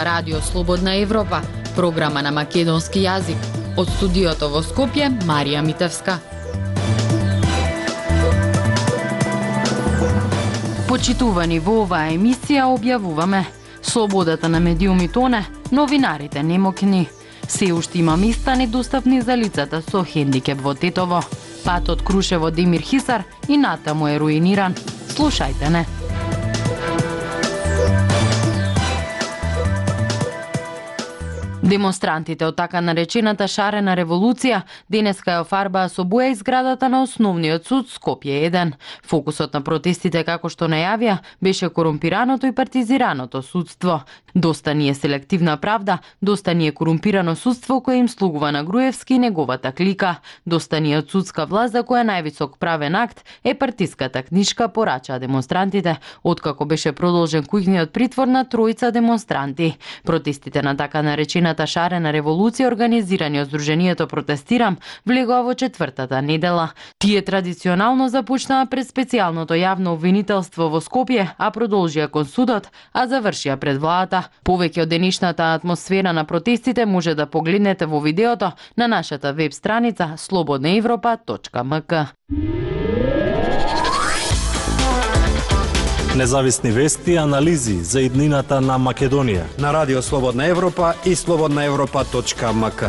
ова Радио Слободна Европа, програма на македонски јазик. Од студиото во Скопје, Марија Митевска. Почитувани, во оваа емисија објавуваме: слободата на медиуми тоне, новинарите немокни. Се уште има места недостапни за лицата со хендикеп во Тетово. Патот Крушево-Демир Хисар и натаму е руиниран. Слушајте не. Демонстрантите од така наречената шарена револуција денеска ја офарбаа со боја изградата на основниот суд Скопје 1. Фокусот на протестите, како што најавија, беше корумпираното и партизираното судство. Доста ни е селективна правда, доста ни е корумпирано судство кое им слугува на Груевски и неговата клика. Доста ни е од судска власт за која највисок правен акт е партиската книшка, порачаа демонстрантите, откако беше продолжен куќниот притвор на тројца демонстранти. Протестите на така наречената шарена револуција, организирани од Сдруженијето Протестирам, влегоа во четвртата недела. Тие традиционално започнаа пред специјалното јавно обвинителство во Скопје, а продолжија кон судот, а завршија пред владата. Повеќе од денешната атмосфера на протестите може да погледнете во видеото на нашата веб страница slobodnaevropa.mk. Независни вести и анализи за иднината на Македонија на Радио Слободна Европа и slobodnaevropa.mk.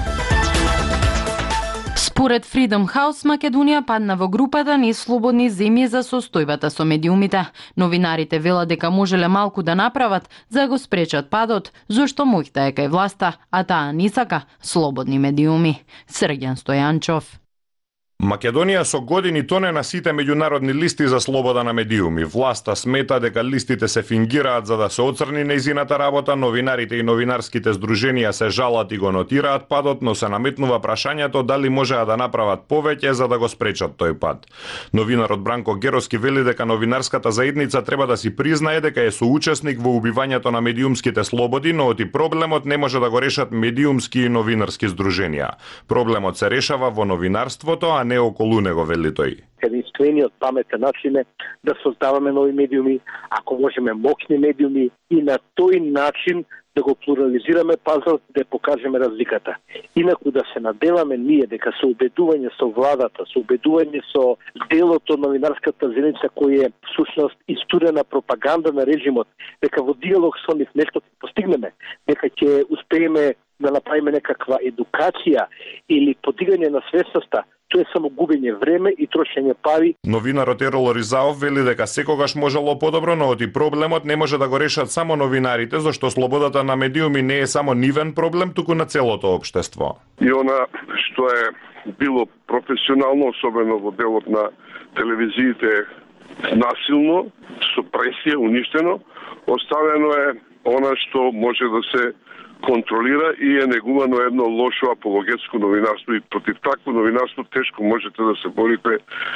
Според Freedom House, Македонија падна во групата неслободни земји за состојбата со медиумите. Новинарите велат дека можеле малку да направат за да го спречат падот, зашто моќта е кај власта, а таа не сака слободни медиуми. Срѓан Стојанчов. Македонија со години тоне на сите меѓународни листи за слобода на медиуми. Власта смета дека листите се фингираат за да се оцрни нејзината работа, новинарите и новинарските здруженија се жалат и го нотираат падот, но се наметнува прашањето дали можеа да направат повеќе за да го спречат тој пад. Новинарот Бранко Героски вели дека новинарската заедница треба да си признае дека е соучесник во убивањето на медиумските слободи, но оти проблемот не може да го решат медиумски и новинарски здруженија. Проблемот се решава во новинарството, а не околу него, вели тој. Единствениот паметен начин е да создаваме нови медиуми, ако можеме мокни медиуми и на тој начин да го плурализираме пазарот, да покажеме разликата. Инаку да се наделаме ние дека со убедување со владата, со убедување со делото новинарската заедница кој е всушност истурена пропаганда на режимот, дека во диалог со нив нешто ќе постигнеме, дека ќе успееме да направиме некаква едукација или подигање на свесноста, тоа е само губење време и трошење пари. Новинарот Ерол Ризаов вели дека секогаш можело подобро, но оти проблемот не може да го решат само новинарите, зашто слободата на медиуми не е само нивен проблем, туку на целото општество. И она што е било професионално, особено во делот на телевизиите, насилно, со пресија, уништено, оставено е она што може да се контролира и е негувано едно лошо апологетско новинарство, и против такво новинарство тешко можете да се борите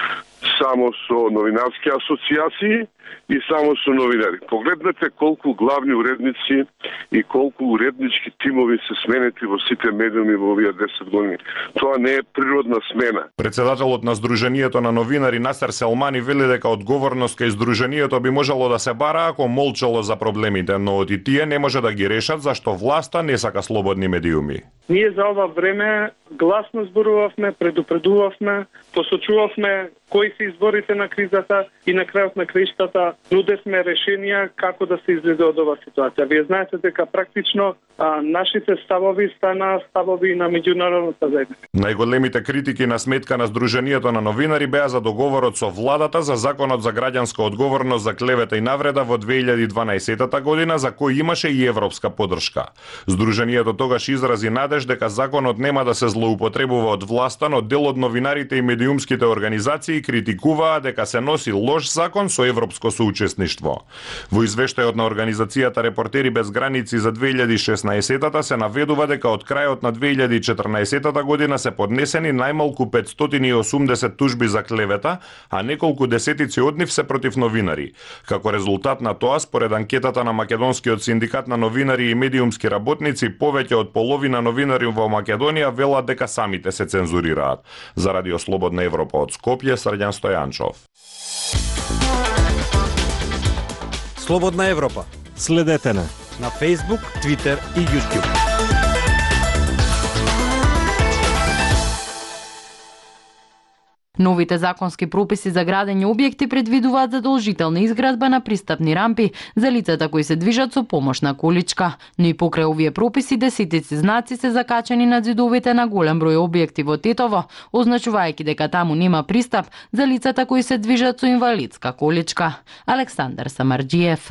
само со новинарски асоциации и само со новинари. Погледнете колку главни уредници и колку уреднички тимови се сменети во сите медиуми во овие 10 години. Тоа не е природна смена. Председателот на Сдруженијето на новинари Насер Селмани вели дека одговорност кај Сдруженијето би можело да се бара ако молчало за проблемите, но оти тие не може да ги решат зашто власта не сака слободни медиуми. Ние за ова време гласно зборувавме, предупредувавме, посочувавме кои се изборите на кризата и на крајот на краиштата нудевме решенија како да се излезе од оваа ситуација. Вие знаете дека практично нашите ставови станаа ставови на меѓународната заедница. Најголемите критики на сметка на Сдруженијето на новинари беа за договорот со владата за законот за граѓанска одговорност за клевета и навреда во 2012 година, за кој имаше и европска поддршка. Сдруженијето тогаш изрази надеж дека законот нема да се злоупотребува од власта, но дел од новинарите и медиумските организации критикуваа дека се носи лош закон со европско соучесништво. Во извештајот на организацијата Репортери без граници за 2016 се наведува дека од крајот на 2014 година се поднесени најмалку 580 тужби за клевета, а неколку десетици од нив се против новинари. Како резултат на тоа, според анкетата на Македонскиот синдикат на новинари и медиумски работници, повеќе од половина новинари во Македонија велат дека самите се цензурираат. За Радио Слободна Европа од Скопје, Срѓан Стојанчов. Слободна Европа. Следете не на Facebook, Twitter и YouTube. Новите законски прописи за градење објекти предвидуваат задолжителна изградба на пристапни рампи за лицата кои се движат со помошна количка, но и покрај овие прописи десетици знаци се закачени на ѕидовите на голем број објекти во Тетово, означувајќи дека таму нема пристап за лицата кои се движат со инвалидска количка. Александар Самарџиев.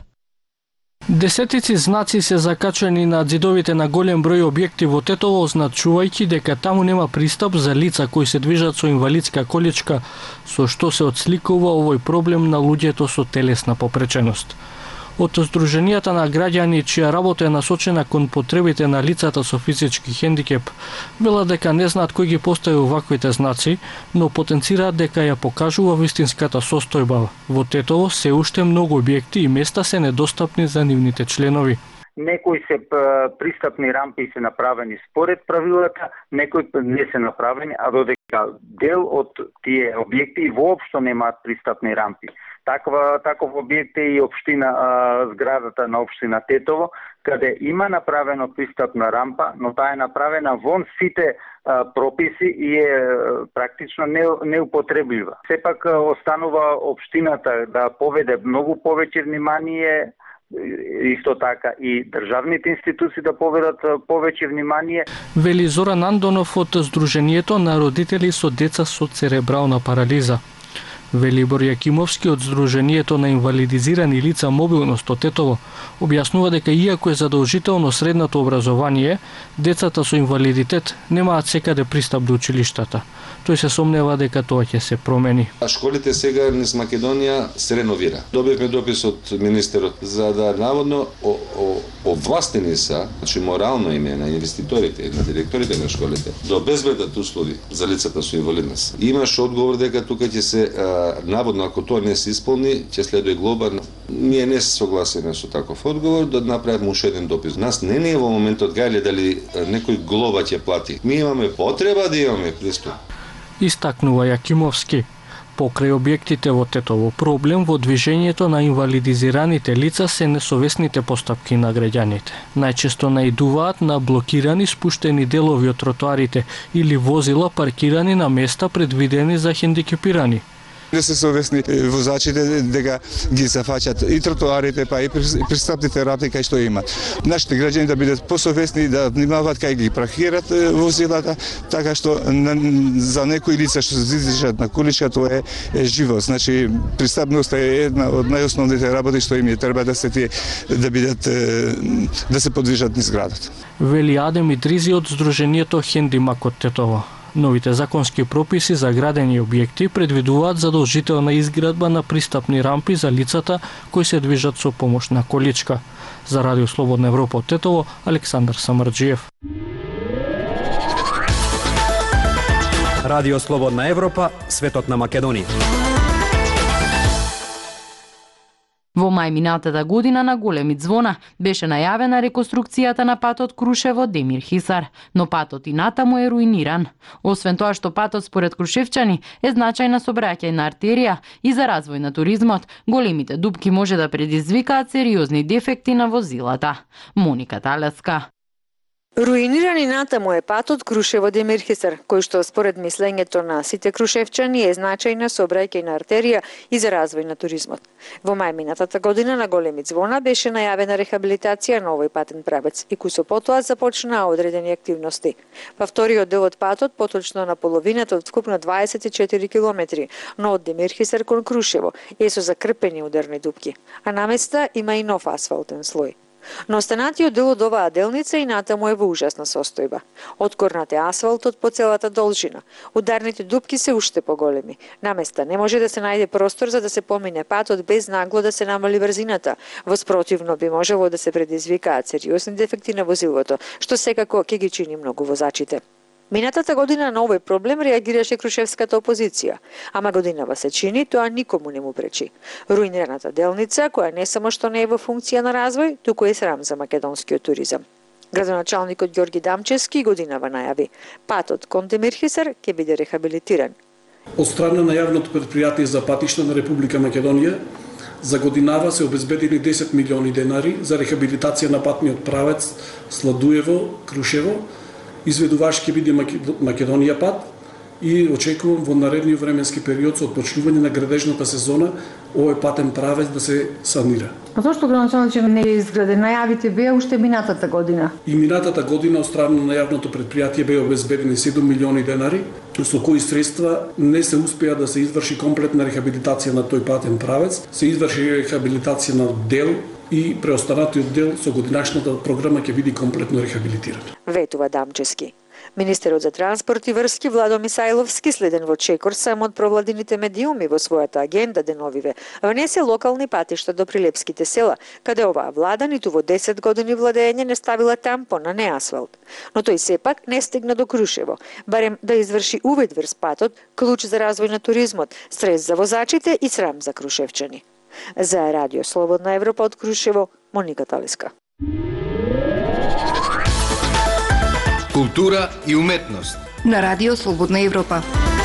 Десетици знаци се закачени на ѕидовите на голем број објекти во Тетово, означувајќи дека таму нема пристап за лица кои се движат со инвалидска количка, со што се отсликува овој проблем на луѓето со телесна попреченост. Од Сдруженијата на граѓани чија работа е насочена кон потребите на лицата со физички хендикеп, велат дека не знаат кој ги постави оваквите знаци, но потенцираат дека ја покажува вистинската состојба. Во Тетово се уште многу објекти и места се недостапни за нивните членови. Некои се пристапни рампи се направени според правилата, некои не се направени, а додека дел од тие објекти воопшто немаат пристапни рампи. Таков објект е и општина зградата на општина Тетово, каде има направено пристапна рампа, но таа е направена вон сите прописи и е практично неупотреблива. Сепак останува општината да поведе многу повеќе внимание, исто така и државните институции да поведат повеќе внимание. Вели Зоран Андонов од Сдруженијето на родители со деца со церебрална парализа. Велибор Јакимовски од Сдруженијето на инвалидизирани лица мобилност од Тетово објаснува дека иако е задолжително средното образование, децата со инвалидитет немаат секаде пристап до училиштата. Тој се сомнева дека тоа ќе се промени. Школите сега низ Македонија се реновира. Добивме допис од министерот за да наводно овластени са, значи морално име на инвеститорите, на директорите на школите, да обезбедат услови за лицата со инвалидност. Имаш одговор дека тука ќе се наводно ако тоа не се исполни, ќе следува глоба. Ние не се согласиме со таков одговор, да направиме уште еден допис. Нас не е во моментот гајле дали некој глоба ќе плати. Ми имаме потреба да имаме пристап. Истакнува Јакимовски. Покрај објектите во Тетово, проблем во движењето на инвалидизираните лица се несовесните постапки на граѓаните. Најчесто наидуваат на блокирани спуштени делови од тротоарите или возила паркирани на места предвидени за хендикепирани. Не се совесни возачите дека ги зафаќат и тротоарите, па и пристапните рампи кај што имат. Нашите граѓани да бидат посовесни, да внимаваат кај ги паркират возилата, така што за некои лица што се движат на количка тоа е живот. Значи пристапноста е една од најосновните работи што им треба да се да бидат да се подвижат низ градот. Вели Адем Идризи од Сдруженијето Хендимак од Тетово. Новите законски прописи за градени објекти предвидуваат задолжителна изградба на пристапни рампи за лицата кои се движат со помошна количка. За Радио Слободна Европа од Тетово, Александар Самарџиев. Радио Слободна Европа, светот на Македонија. Во мај минатата година на големи звона беше најавена реконструкцијата на патот Крушево-Демир Хисар, но патот и натаму е руиниран. Освен тоа што патот според крушевчани е значајна сообраќајна артерија и за развој на туризмот, големите дупки може да предизвикаат сериозни дефекти на возилата. Моника Талеска. Руиниран и натаму е патот Крушево-Демир Хисар, кој што според мислењето на сите крушевчани е значајна сообраќајна артерија и за развој на туризмот. Во мај минатата година на големи звона беше најавена рехабилитација на овој патен правец и кусо потоа започнаа одредени активности. Па вториот дел од патот, поточно на половината од вкупно 24 километри, но од Демир Хисар кон Крушево е со закрпени ударни дупки, а на места има и нов асфалтен слој. Но останатиот дел од оваа делница и натаму е во ужасна состојба. Откорнат е асфалтот по целата должина. Ударните дупки се уште поголеми. На места не може да се најде простор за да се помине патот без нагло да се намали брзината. Воспротивно би можело да се предизвикаат сериозни дефекти на возилото, што секако ќе ги чини многу возачите. Минатата година на овој проблем реагираше крушевската опозиција, ама годинава се чини тоа никому не му пречи. Руинираната делница, која не само што не е во функција на развој, туку е срам за македонскиот туризам. Градоначалникот Ѓорги Дамчевски годинава најави, патот кон Демир Хисар ќе биде рехабилитиран. Од страна на јавното претпријатие за патишта на Република Македонија За годинава се обезбедени 10 милиони денари за рехабилитација на патниот правец Сладуево-Крушево. Изведуваш ќе биде Македонија пат и очекувам во наредниот временски период со отпочнување на градежната сезона овој патен правец да се санира. А зошто градоначалник не е изграден? Најавите беа уште минатата година. И минатата година од страна на јавното предпријатие беа обезбедени 7 милиони денари, со кои средства не се успеа да се изврши комплетна рехабилитација на тој патен правец, се изврши рехабилитација на дел и преостанатиот дел со годинашната програма ќе биде комплетно рехабилитиран. Ветува Дамчевски. Министерот за транспорт и врски Владо Мисајловски, следен во чекор само од провладините медиуми во својата агенда деновиве, внесе локални патишта до прилепските села, каде оваа влада ниту во 10 години владење не ставила тампон, а не асфалт. Но тој сепак не стигна до Крушево, барем да изврши увид врз патот, клуч за развој на туризмот, стрес за возачите и срам за крушевчани. За Радио Слободна Европа од Крушево, Моника Талиска. Култура и уметност на Радио Слободна Европа.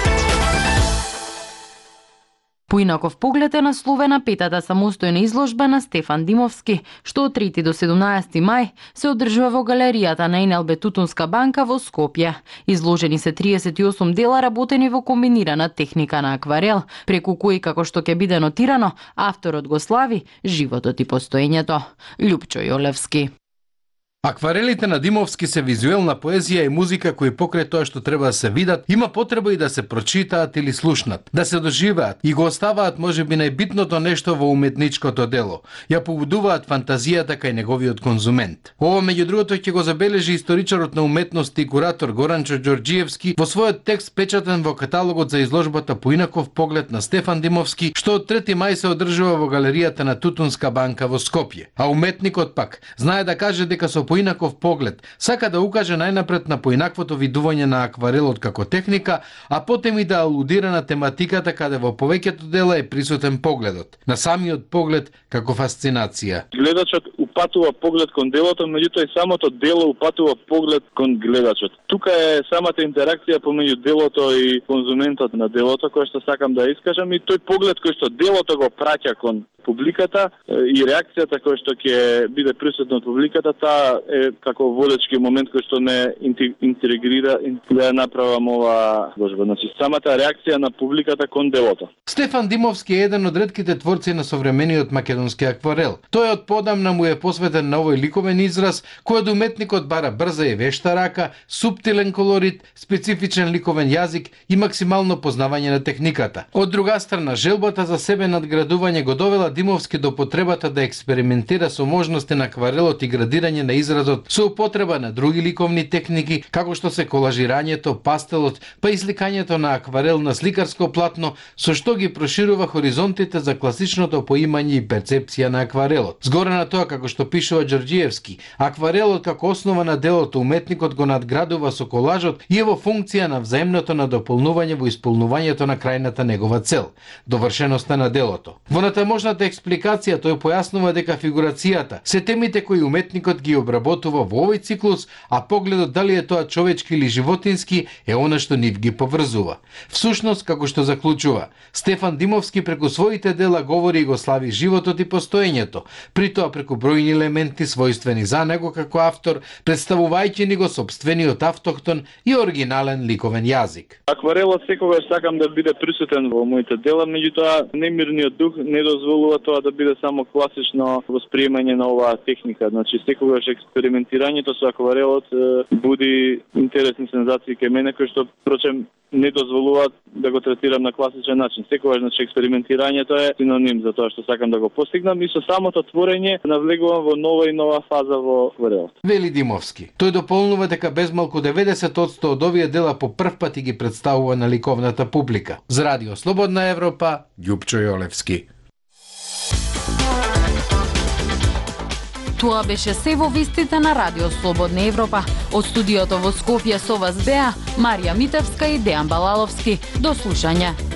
Поинаков поглед е насловена петата самостојна изложба на Стефан Димовски, што од 3 до 17 мај се одржува во галеријата на НЛБ Тутунска банка во Скопје. Изложени се 38 дела работени во комбинирана техника на акварел, преку кои, како што ќе биде нотирано, авторот го слави животот и постоењето. Љупчо Јолевски. Акварелите на Димовски се визуелна поезија и музика кои покрај тоа што треба да се видат, има потреба и да се прочитаат или слушнат, да се доживеат и го оставаат можеби најбитното нешто во уметничкото дело. Ја побудуваат фантазијата кај неговиот конзумент. Ова меѓу другото ќе го забележи историчарот на уметност и куратор Горанчо Ѓорѓиевски во својот текст печатен во каталогот за изложбата Поинаков поглед на Стефан Димовски, што од 3 мај се одржува во галеријата на Тутунска банка во Скопје. А уметникот пак знае да каже дека со поинаков поглед сака да укаже најнапред на поинаквото видување на акварелот како техника, а потем и да алудира на тематиката каде во повеќето дела е присутен погледот, на самиот поглед како фасцинација. Гледачот упатува поглед кон делото, меѓутоа и самото дело упатува поглед кон гледачот. Тука е самата интеракција помеѓу делото и конзументот на делото, кој што сакам да искажам, и тој поглед кој што делото го праќа кон публиката и реакцијата која што ќе биде присутна од публиката, таа е како водечки момент кој што ме интегрира да ја направам ова изложба. Значи самата реакција на публиката кон делото. Стефан Димовски е еден од ретките творци на современиот македонски акварел. Тој од подамна му е посветен на овој ликовен израз, кој од уметникот бара брза и вешта рака, суптилен колорит, специфичен ликовен јазик и максимално познавање на техниката. Од друга страна, желбата за себе надградување го довела Димовски до потребата да експериментира со можности на акварелот и градирање на изразот со употреба на други ликовни техники, како што се колажирањето, пастелот, па и сликањето на акварел на сликарско платно, со што ги проширува хоризонтите за класичното поимање и перцепција на акварелот. Згоре на тоа, како што пишува Ѓорѓиевски, акварелот како основа на делото уметникот го надградува со колажот и е во функција на взаимното надополнување во исполнувањето на крајната негова цел, довршеноста на делото. Во натамошната експликација тој појаснува дека фигурацијата се темите кои уметникот ги обработува во овој циклус, а погледот дали е тоа човечки или животински е она што нив ги поврзува. Всушност, како што заклучува, Стефан Димовски преку своите дела говори и го слави животот и постоењето, при тоа преку бројни елементи својствени за него како автор, представувајќи ни го сопствениот автохтон и оригинален ликовен јазик. Акварелот секогаш сакам да биде присутен во моите дела, меѓутоа немирниот дух не дозволува тоа да биде само класично восприемање на оваа техника. Значи секогаш експериментирањето со акварелот буди интересни сензации кај мене, кои што впрочем не дозволуваат да го третирам на класичен начин. Секогаш значи експериментирањето е синоним за тоа што сакам да го постигнам и со самото творење навлегувам во нова и нова фаза во акварелот. Вели Димовски. Тој дополнува дека безмалку 90% од овие дела по прв пат ги представува на ликовната публика. За Радио Слободна Европа, Љупчо Јолевски. Тоа беше се во вестите на Радио Слободна Европа. Од студиото во Скопје со вас беа Марија Митевска и Дејан Балаловски. До слушање.